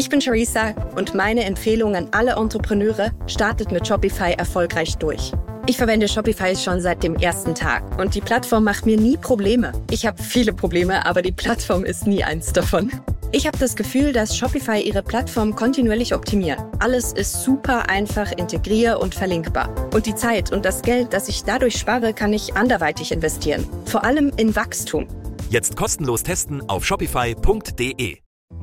Ich bin Charissa und meine Empfehlung an alle Entrepreneure: startet mit Shopify erfolgreich durch. Ich verwende Shopify schon seit dem ersten Tag und die Plattform macht mir nie Probleme. Ich habe viele Probleme, aber die Plattform ist nie eins davon. Ich habe das Gefühl, dass Shopify ihre Plattform kontinuierlich optimiert. Alles ist super einfach integrier- und verlinkbar. Und die Zeit und das Geld, das ich dadurch spare, kann ich anderweitig investieren. Vor allem in Wachstum. Jetzt kostenlos testen auf shopify.de.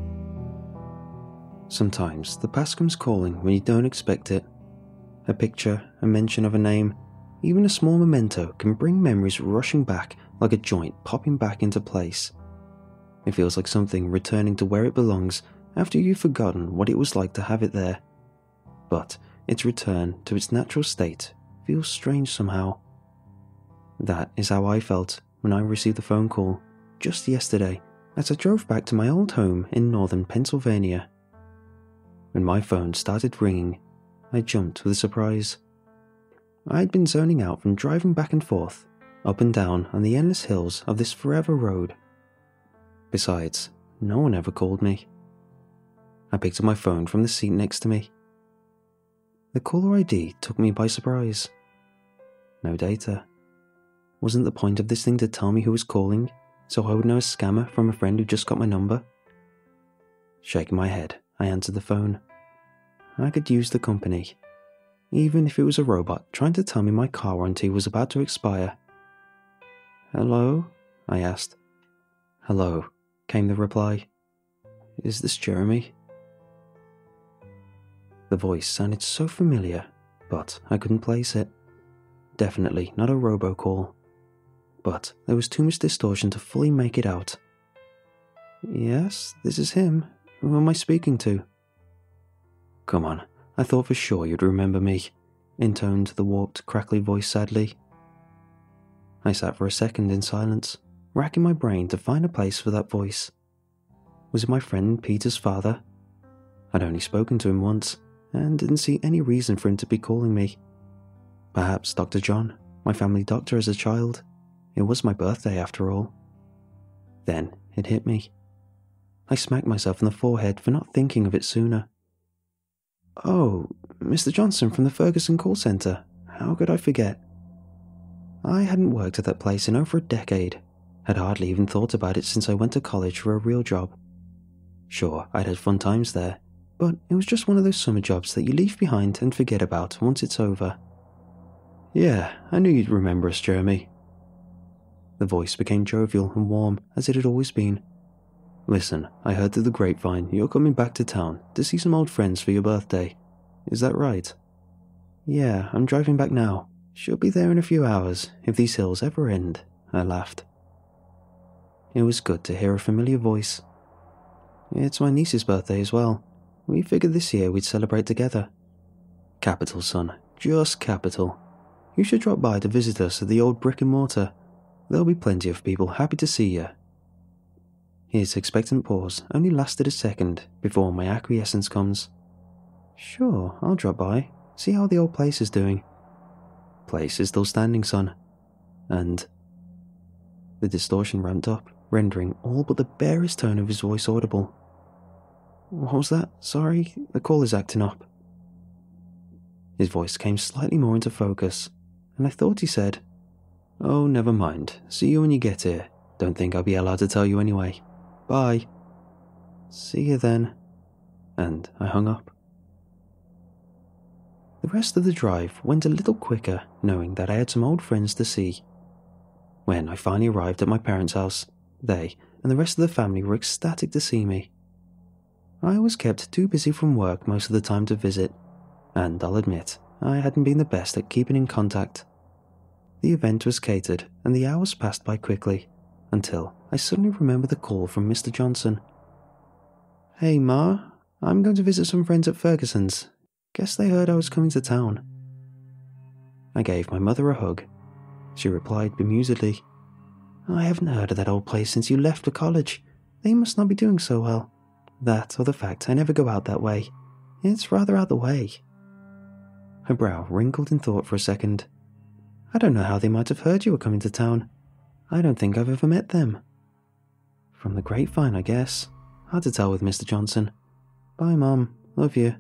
Sometimes the past comes calling when you don't expect it. A picture, a mention of a name, even a small memento can bring memories rushing back like a joint popping back into place. It feels like something returning to where it belongs after you've forgotten what it was like to have it there. But its return to its natural state feels strange somehow. That is how I felt when I received the phone call just yesterday as I drove back to my old home in northern Pennsylvania. When my phone started ringing, I jumped with surprise. I'd been zoning out from driving back and forth, up and down on the endless hills of this forever road. Besides, no one ever called me. I picked up my phone from the seat next to me. The caller ID took me by surprise. No data. Wasn't the point of this thing to tell me who was calling, so I would know a scammer from a friend who just got my number? Shaking my head, I answered the phone. I could use the company, even if it was a robot trying to tell me my car warranty was about to expire. "Hello?" I asked. "Hello," came the reply. "Is this Jeremy?" The voice sounded so familiar, but I couldn't place it. Definitely not a robocall. But there was too much distortion to fully make it out. "Yes, this is him. Who am I speaking to?" "Come on, I thought for sure you'd remember me," intoned the warped, crackly voice sadly. I sat for a second in silence, racking my brain to find a place for that voice. Was it my friend Peter's father? I'd only spoken to him once, and didn't see any reason for him to be calling me. Perhaps Dr. John, my family doctor as a child. It was my birthday after all. Then it hit me. I smacked myself in the forehead for not thinking of it sooner. "Oh, Mr. Johnson from the Ferguson call centre. How could I forget?" I hadn't worked at that place in over a decade, had hardly even thought about it since I went to college for a real job. Sure, I'd had fun times there, but it was just one of those summer jobs that you leave behind and forget about once it's over. "Yeah, I knew you'd remember us, Jeremy." The voice became jovial and warm as it had always been. "Listen, I heard through the grapevine you're coming back to town to see some old friends for your birthday. Is that right?" "Yeah, I'm driving back now. Should be there in a few hours, if these hills ever end," I laughed. It was good to hear a familiar voice. "It's my niece's birthday as well. We figured this year we'd celebrate together." "Capital, son. Just capital. You should drop by to visit us at the old brick and mortar. There'll be plenty of people happy to see you." His expectant pause only lasted a second before my acquiescence comes. "Sure, I'll drop by, see how the old place is doing." "Place is still standing, son. And..." The distortion ramped up, rendering all but the barest tone of his voice audible. "What was that? Sorry, the call is acting up." His voice came slightly more into focus, and I thought he said, "Oh, never mind. See you when you get here. Don't think I'll be allowed to tell you anyway. Bye." "See you then." And I hung up. The rest of the drive went a little quicker, knowing that I had some old friends to see. When I finally arrived at my parents' house, they and the rest of the family were ecstatic to see me. I was kept too busy from work most of the time to visit, and I'll admit, I hadn't been the best at keeping in contact. The event was catered, and the hours passed by quickly, until I suddenly remembered the call from Mr. Johnson. "Hey, Ma, I'm going to visit some friends at Ferguson's. Guess they heard I was coming to town." I gave my mother a hug. She replied bemusedly, "I haven't heard of that old place since you left for college. They must not be doing so well. That or the fact I never go out that way. It's rather out the way." Her brow wrinkled in thought for a second. "I don't know how they might have heard you were coming to town. I don't think I've ever met them." "From the grapevine, I guess. Hard to tell with Mr. Johnson. Bye, Mom. Love you.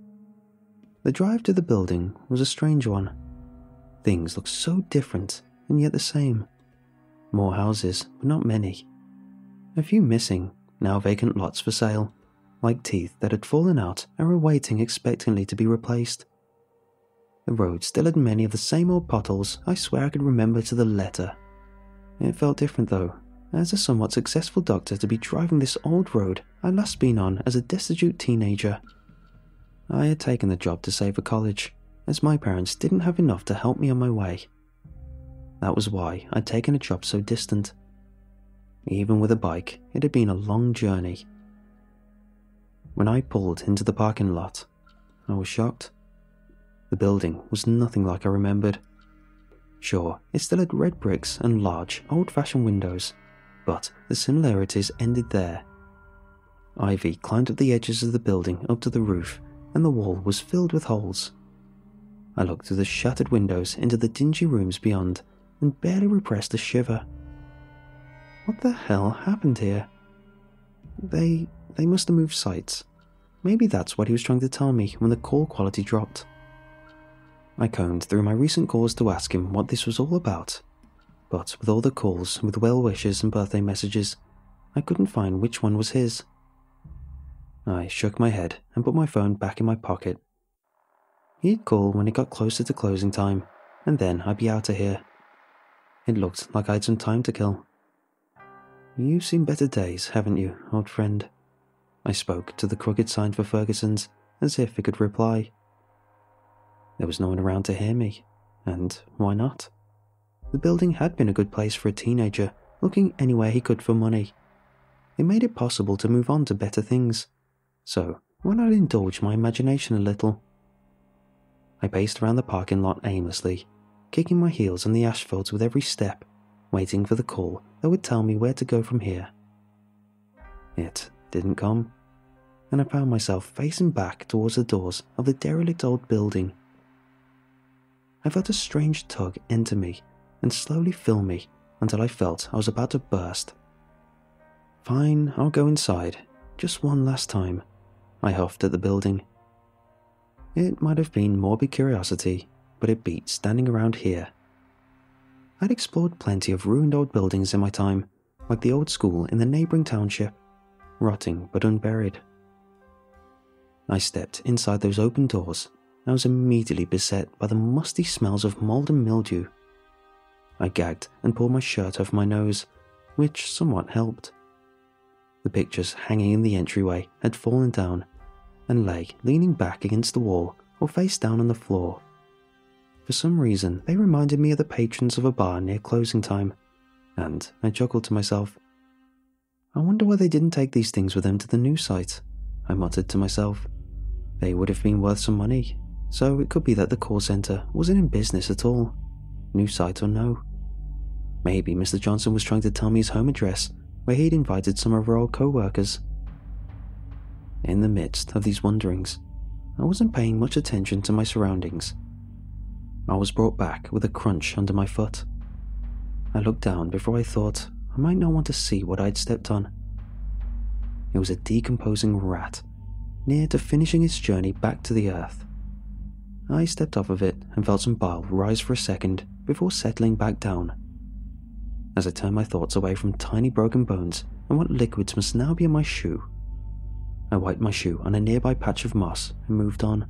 The drive to the building was a strange one. Things looked so different and yet the same. More houses, but not many. A few missing, now vacant lots for sale, like teeth that had fallen out and were waiting expectantly to be replaced. The road still had many of the same old potholes I swear I could remember to the letter. It felt different though, as a somewhat successful doctor to be driving this old road I'd last been on as a destitute teenager. I had taken the job to save for college, as my parents didn't have enough to help me on my way. That was why I'd taken a job so distant. Even with a bike, it had been a long journey. When I pulled into the parking lot, I was shocked. The building was nothing like I remembered. Sure, it still had red bricks and large, old-fashioned windows, but the similarities ended there. Ivy climbed up the edges of the building up to the roof, and the wall was filled with holes. I looked through the shattered windows into the dingy rooms beyond, and barely repressed a shiver. What the hell happened here? They must have moved sites. Maybe that's what he was trying to tell me when the call quality dropped. I combed through my recent calls to ask him what this was all about, but with all the calls with well wishes and birthday messages, I couldn't find which one was his. I shook my head and put my phone back in my pocket. He'd call when it got closer to closing time, and then I'd be out of here. It looked like I had some time to kill. You've seen better days, haven't you, old friend? I spoke to the crooked sign for Ferguson's, as if it could reply. There was no one around to hear me, and why not? The building had been a good place for a teenager, looking anywhere he could for money. It made it possible to move on to better things, so why not indulge my imagination a little? I paced around the parking lot aimlessly, kicking my heels on the asphalt with every step, waiting for the call that would tell me where to go from here. It didn't come, and I found myself facing back towards the doors of the derelict old building. I felt a strange tug enter me and slowly fill me until I felt I was about to burst. Fine, I'll go inside, just one last time, I huffed at the building. It might have been morbid curiosity, but it beat standing around here. I'd explored plenty of ruined old buildings in my time, like the old school in the neighbouring township, rotting but unburied. I stepped inside those open doors. I was immediately beset by the musty smells of mould and mildew. I gagged and pulled my shirt over my nose, which somewhat helped. The pictures hanging in the entryway had fallen down, and lay leaning back against the wall or face down on the floor. For some reason, they reminded me of the patrons of a bar near closing time, and I chuckled to myself. I wonder why they didn't take these things with them to the new site, I muttered to myself. They would have been worth some money, so it could be that the call centre wasn't in business at all, new site or no. Maybe Mr. Johnson was trying to tell me his home address, where he'd invited some of our old co-workers. In the midst of these wonderings, I wasn't paying much attention to my surroundings. I was brought back with a crunch under my foot. I looked down before I thought I might not want to see what I'd stepped on. It was a decomposing rat, near to finishing its journey back to the earth. I stepped off of it and felt some bile rise for a second before settling back down. As I turned my thoughts away from tiny broken bones and what liquids must now be in my shoe, I wiped my shoe on a nearby patch of moss and moved on.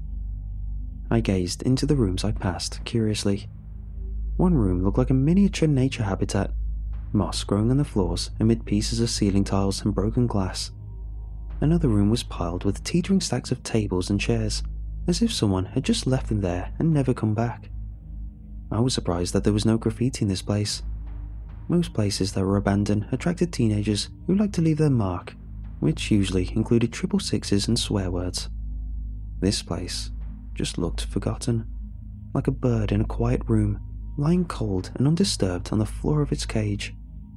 I gazed into the rooms I passed curiously. One room looked like a miniature nature habitat, moss growing on the floors amid pieces of ceiling tiles and broken glass. Another room was piled with teetering stacks of tables and chairs, as if someone had just left them there and never come back. I was surprised that there was no graffiti in this place. Most places that were abandoned attracted teenagers who liked to leave their mark, which usually included 666s and swear words. This place just looked forgotten, like a bird in a quiet room, lying cold and undisturbed on the floor of its cage.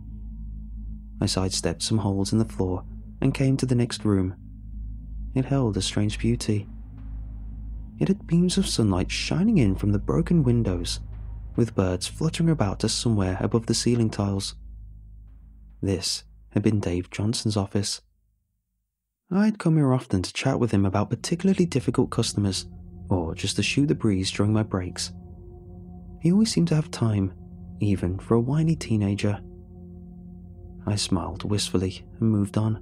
I sidestepped some holes in the floor and came to the next room. It held a strange beauty. It had beams of sunlight shining in from the broken windows, with birds fluttering about to somewhere above the ceiling tiles. This had been Dave Johnson's office. I'd come here often to chat with him about particularly difficult customers, or just to shoot the breeze during my breaks. He always seemed to have time, even for a whiny teenager. I smiled wistfully and moved on.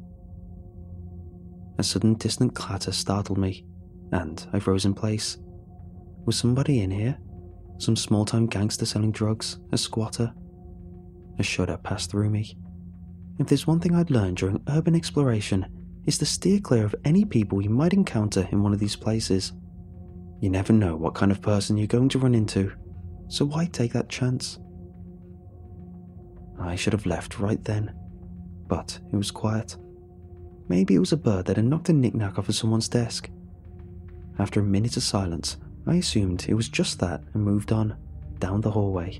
A sudden distant clatter startled me, and I froze in place. Was somebody in here? Some small-time gangster selling drugs? A squatter? A shudder passed through me. If there's one thing I'd learned during urban exploration, it's to steer clear of any people you might encounter in one of these places. You never know what kind of person you're going to run into, so why take that chance? I should have left right then, but it was quiet. Maybe it was a bird that had knocked a knick-knack off of someone's desk. After a minute of silence, I assumed it was just that and moved on, down the hallway.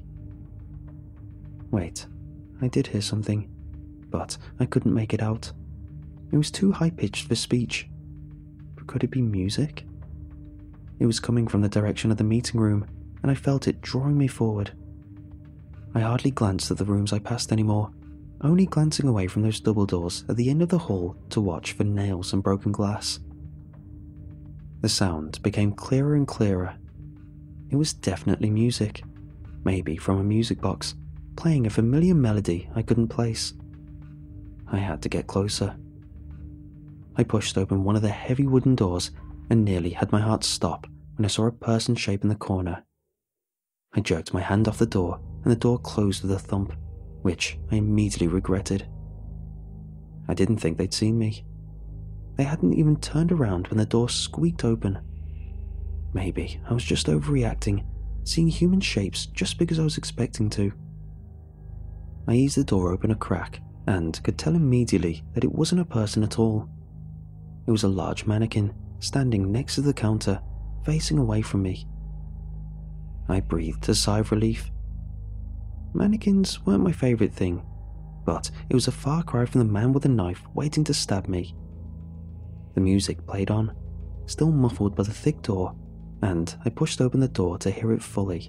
Wait, I did hear something, but I couldn't make it out. It was too high-pitched for speech. But could it be music? It was coming from the direction of the meeting room, and I felt it drawing me forward. I hardly glanced at the rooms I passed anymore, only glancing away from those double doors at the end of the hall to watch for nails and broken glass. The sound became clearer and clearer. It was definitely music, maybe from a music box, playing a familiar melody I couldn't place. I had to get closer. I pushed open one of the heavy wooden doors and nearly had my heart stop when I saw a person shape in the corner. I jerked my hand off the door and the door closed with a thump, which I immediately regretted. I didn't think they'd seen me. They hadn't even turned around when the door squeaked open. Maybe I was just overreacting, seeing human shapes just because I was expecting to. I eased the door open a crack and could tell immediately that it wasn't a person at all. It was a large mannequin standing next to the counter, facing away from me. I breathed a sigh of relief. Mannequins weren't my favourite thing, but it was a far cry from the man with a knife waiting to stab me. The music played on, still muffled by the thick door, and I pushed open the door to hear it fully.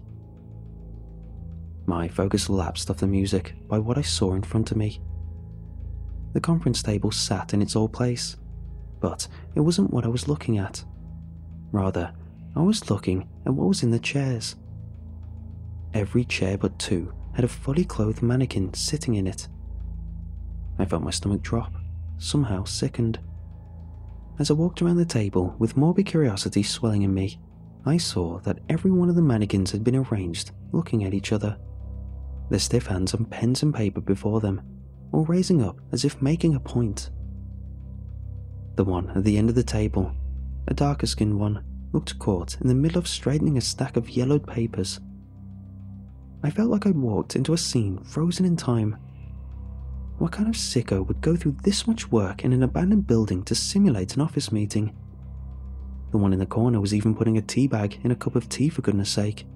My focus lapsed off the music by what I saw in front of me. The conference table sat in its old place, but it wasn't what I was looking at. Rather, I was looking at what was in the chairs. Every chair but two had a fully clothed mannequin sitting in it. I felt my stomach drop, somehow sickened. As I walked around the table with morbid curiosity swelling in me, I saw that every one of the mannequins had been arranged looking at each other, their stiff hands on pens and paper before them, or raising up as if making a point. The one at the end of the table, a darker-skinned one, looked caught in the middle of straightening a stack of yellowed papers. I felt like I'd walked into a scene frozen in time. What kind of sicko would go through this much work in an abandoned building to simulate an office meeting? The one in the corner was even putting a tea bag in a cup of tea, for goodness sake.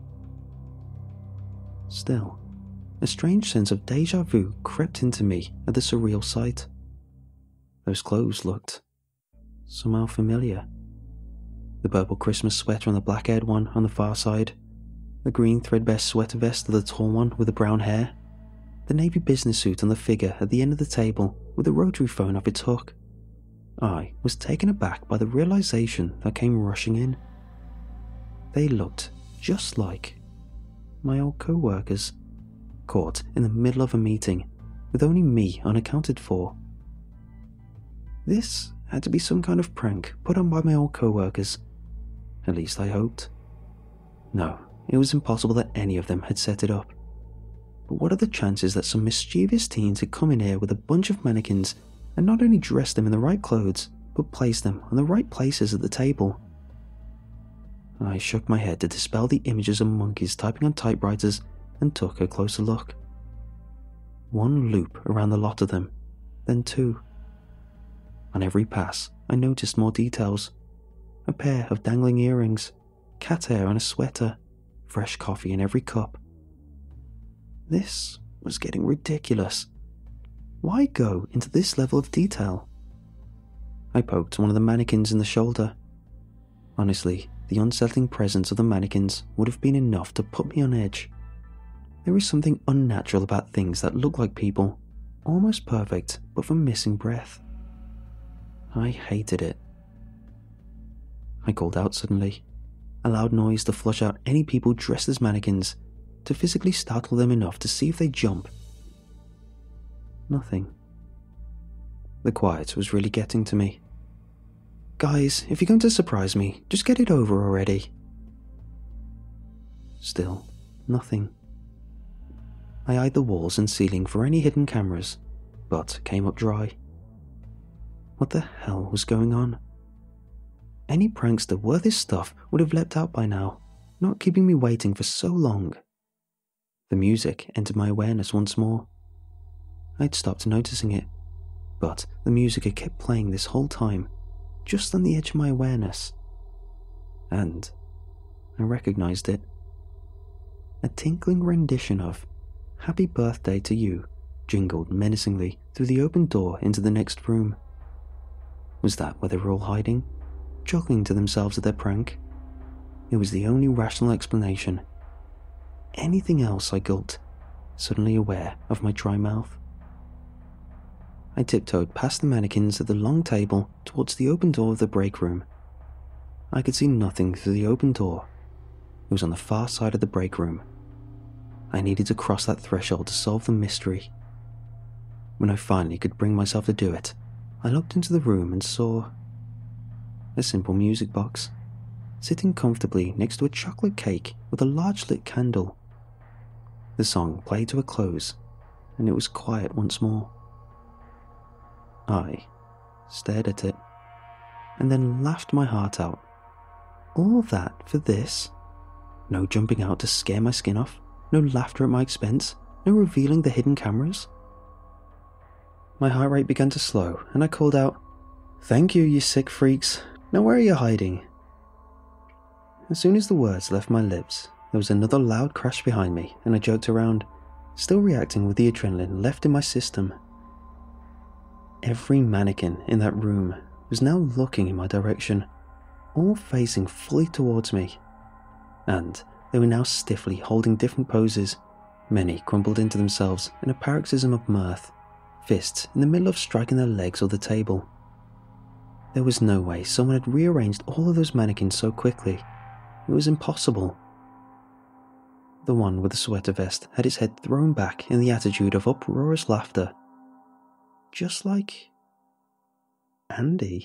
Still, a strange sense of déjà vu crept into me at the surreal sight. Those clothes looked somehow familiar. The purple Christmas sweater on the black-haired one on the far side, the green threadbare sweater vest of the tall one with the brown hair, the navy business suit on the figure at the end of the table with the rotary phone off its hook. I was taken aback by the realization that came rushing in. They looked just like my old co-workers, caught in the middle of a meeting with only me unaccounted for. This had to be some kind of prank put on by my old co-workers. At least I hoped. No, it was impossible that any of them had set it up. But what are the chances that some mischievous teens had come in here with a bunch of mannequins and not only dressed them in the right clothes, but placed them on the right places at the table? I shook my head to dispel the images of monkeys typing on typewriters and took a closer look. One loop around the lot of them, then two. On every pass, I noticed more details. A pair of dangling earrings, cat hair on a sweater, fresh coffee in every cup. This was getting ridiculous. Why go into this level of detail? I poked one of the mannequins in the shoulder. Honestly, the unsettling presence of the mannequins would have been enough to put me on edge. There is something unnatural about things that look like people, almost perfect but for missing breath. I hated it. I called out suddenly, a loud noise to flush out any people dressed as mannequins, to physically startle them enough to see if they'd jump. Nothing. The quiet was really getting to me. Guys, if you're going to surprise me, just get it over already. Still, nothing. I eyed the walls and ceiling for any hidden cameras, but came up dry. What the hell was going on? Any prankster worth his stuff would have leapt out by now, not keeping me waiting for so long. The music entered my awareness once more. I'd stopped noticing it, but the music had kept playing this whole time, just on the edge of my awareness. And I recognized it. A tinkling rendition of "Happy Birthday to You" jingled menacingly through the open door into the next room. Was that where they were all hiding, chuckling to themselves at their prank? It was the only rational explanation. Anything else, I gulped, suddenly aware of my dry mouth. I tiptoed past the mannequins at the long table towards the open door of the break room. I could see nothing through the open door. It was on the far side of the break room. I needed to cross that threshold to solve the mystery. When I finally could bring myself to do it, I looked into the room and saw a simple music box, sitting comfortably next to a chocolate cake with a large lit candle. The song played to a close, and it was quiet once more. I stared at it, and then laughed my heart out. All that for this? No jumping out to scare my skin off, no laughter at my expense, no revealing the hidden cameras. My heart rate began to slow, and I called out, "Thank you, you sick freaks. Now where are you hiding?" As soon as the words left my lips, there was another loud crash behind me, and I jerked around, still reacting with the adrenaline left in my system. Every mannequin in that room was now looking in my direction, all facing fully towards me. And they were now stiffly holding different poses, many crumpled into themselves in a paroxysm of mirth, fists in the middle of striking their legs or the table. There was no way someone had rearranged all of those mannequins so quickly. It was impossible. The one with the sweater vest had its head thrown back in the attitude of uproarious laughter. Just like Andy.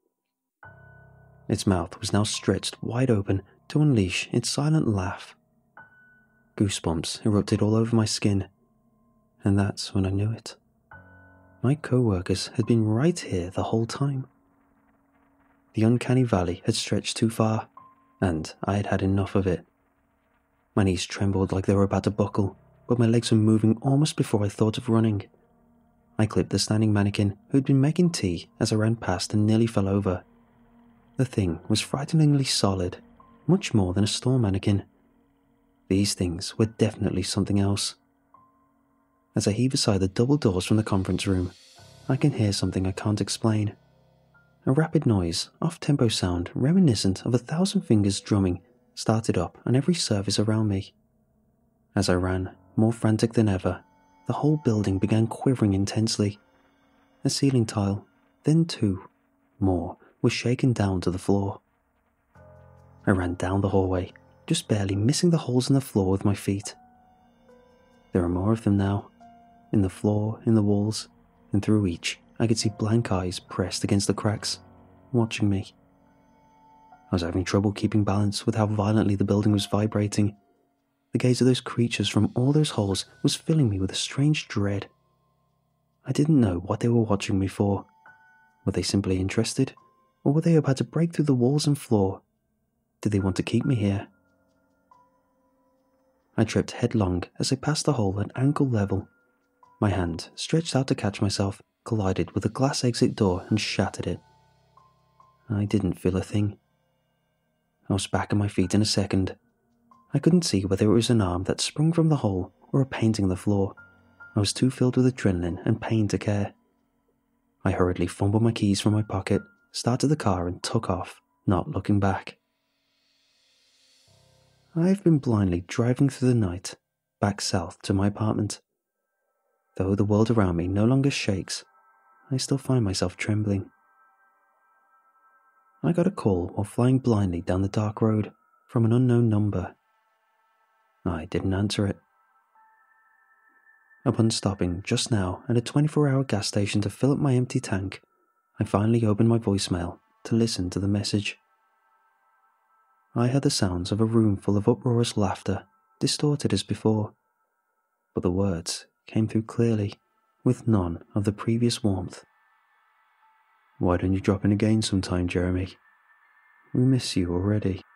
Its mouth was now stretched wide open to unleash its silent laugh. Goosebumps erupted all over my skin, and that's when I knew it. My co-workers had been right here the whole time. The uncanny valley had stretched too far, and I had had enough of it. My knees trembled like they were about to buckle, but my legs were moving almost before I thought of running. I clipped the standing mannequin who had been making tea as I ran past and nearly fell over. The thing was frighteningly solid, much more than a store mannequin. These things were definitely something else. As I heave aside the double doors from the conference room, I can hear something I can't explain. A rapid noise, off-tempo sound reminiscent of 1,000 fingers drumming started up on every surface around me. As I ran, more frantic than ever, the whole building began quivering intensely. A ceiling tile, then two, more, was shaken down to the floor. I ran down the hallway, just barely missing the holes in the floor with my feet. There are more of them now, in the floor, in the walls, and through each I could see blank eyes pressed against the cracks, watching me. I was having trouble keeping balance with how violently the building was vibrating. The gaze of those creatures from all those holes was filling me with a strange dread. I didn't know what they were watching me for. Were they simply interested? Or were they about to break through the walls and floor? Did they want to keep me here? I tripped headlong as I passed the hole at ankle level. My hand, stretched out to catch myself, collided with the glass exit door and shattered it. I didn't feel a thing. I was back on my feet in a second. I couldn't see whether it was an arm that sprung from the hole or a painting on the floor. I was too filled with adrenaline and pain to care. I hurriedly fumbled my keys from my pocket, started the car and took off, not looking back. I have been blindly driving through the night, back south to my apartment. Though the world around me no longer shakes, I still find myself trembling. I got a call while flying blindly down the dark road from an unknown number. I didn't answer it. Upon stopping just now at a 24-hour gas station to fill up my empty tank, I finally opened my voicemail to listen to the message. I heard the sounds of a room full of uproarious laughter, distorted as before, but the words came through clearly, with none of the previous warmth. "Why don't you drop in again sometime, Jeremy? We miss you already."